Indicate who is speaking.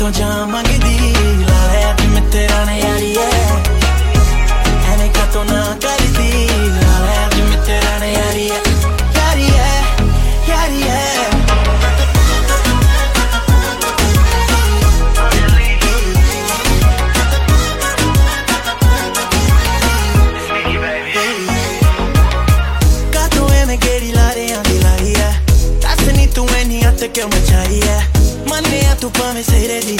Speaker 1: तो जा मंगदी लाया मैं तेरा ने यारी है एने का तो ना कर दी लाया मैं तेरा ने यारी है यारी है यारी है का तो एने गेड़ी लारे आंदी लाई है दस नी तू एनी हथ क्यों मचाई है मन्ने तू भावें सिरे दी